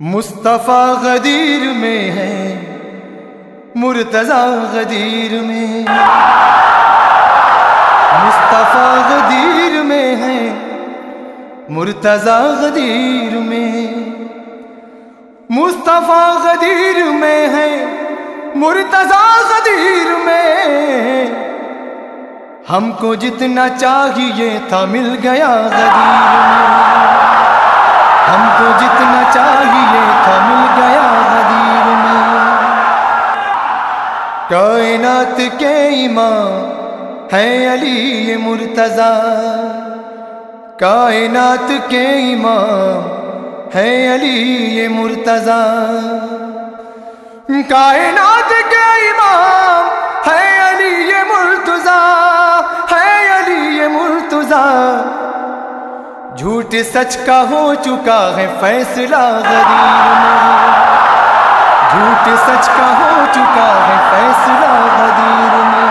مصطفیٰ غدیر میں ہے، مرتضیٰ غدیر میں، مصطفیٰ غدیر میں ہے، مرتضیٰ غدیر میں، مصطفیٰ غدیر میں ہے، مرتضیٰ غدیر میں، ہم کو جتنا چاہیے تھا مل گیا غدیر میں، ہم کو جتنا چاہیے تھا مل گیا غدیر میں۔ کائنات کے امام ہے علی مرتضیٰ، کائنات کے امام ہے علی مرتضیٰ، کائنات کے امام ہے علی مرتضیٰ، ہے علی مرتضیٰ۔ جھوٹ سچ کا ہو چکا ہے فیصلہ غدیر میں، جھوٹ سچ کا ہو چکا ہے فیصلہ غدیر میں۔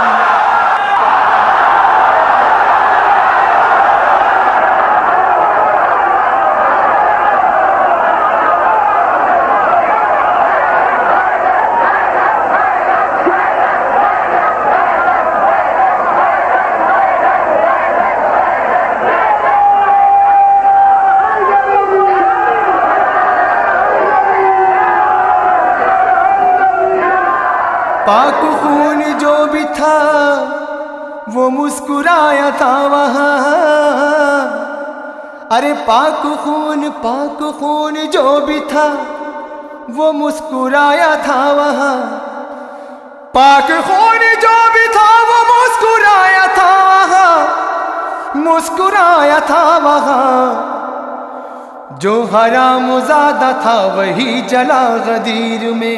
پاک خون جو بھی تھا وہ مسکرایا تھا وہاں، ارے پاک خون جو بھی تھا وہ مسکرایا تھا وہاں، پاک خون جو بھی تھا وہ مسکرایا تھا وہاں، مسکرایا تھا وہاں۔ جو حرام زادہ تھا وہی جلا غدیر میں،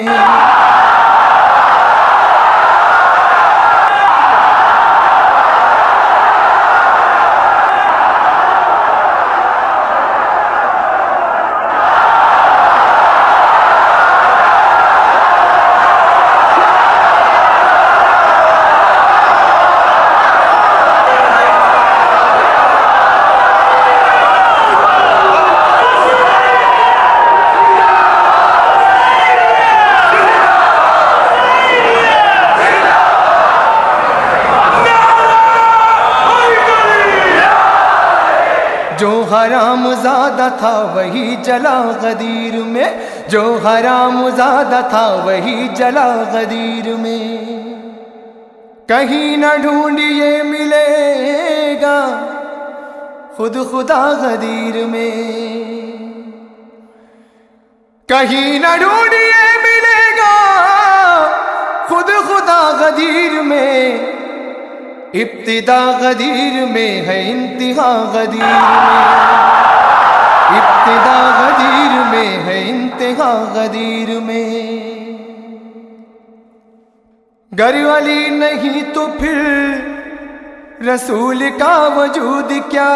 جو حرام زادہ تھا وہی جلا غدیر میں، جو حرام زادہ تھا وہی جلا غدیر میں۔ کہیں نہ ڈھونڈیے ملے گا خود خدا غدیر میں، کہیں نہ ڈھونڈیے ملے گا خود خدا غدیر میں۔ ابتدا غدیر میں ہے انتہا غدیر میں، ابتدا غدیر میں ہے انتہا غدیر میں۔ گر ولی نہیں تو پھر رسول کا وجود کیا،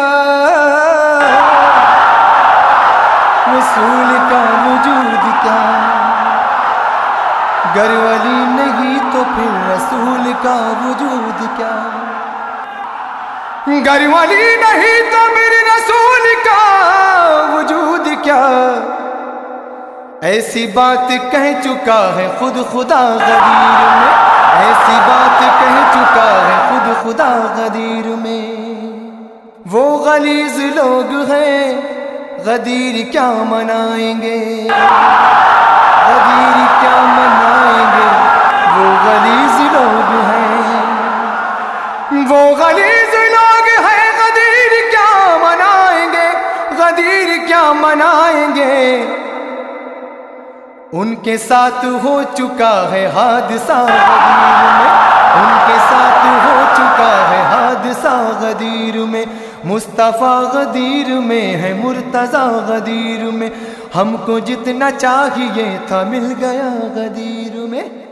رسول کا وجود کیا۔ گر ولی نہیں تو پھر رسول کا وجود کیا، گر ولی نہیں تو پھر رسول کا وجود کیا۔ ایسی بات کہہ چکا ہے خود خدا غدیر میں، ایسی بات کہہ چکا ہے خود خدا غدیر میں۔ وہ غلیظ لوگ ہیں غدیر کیا منائیں گے، غدیر کیا منائیں گے۔ وہ غلیظ لوگ ہیں، وہ غلیظ لوگ ہیں، غدیر کیا منائیں گے، غدیر کیا منائیں گے۔ ان کے ساتھ ہو چکا ہے حادثہ غدیر میں، ان کے ساتھ ہو چکا ہے حادثہ غدیر میں۔ مصطفیٰ غدیر میں ہے، مرتضیٰ غدیر میں، ہم کو جتنا چاہیے تھا مل گیا غدیر میں۔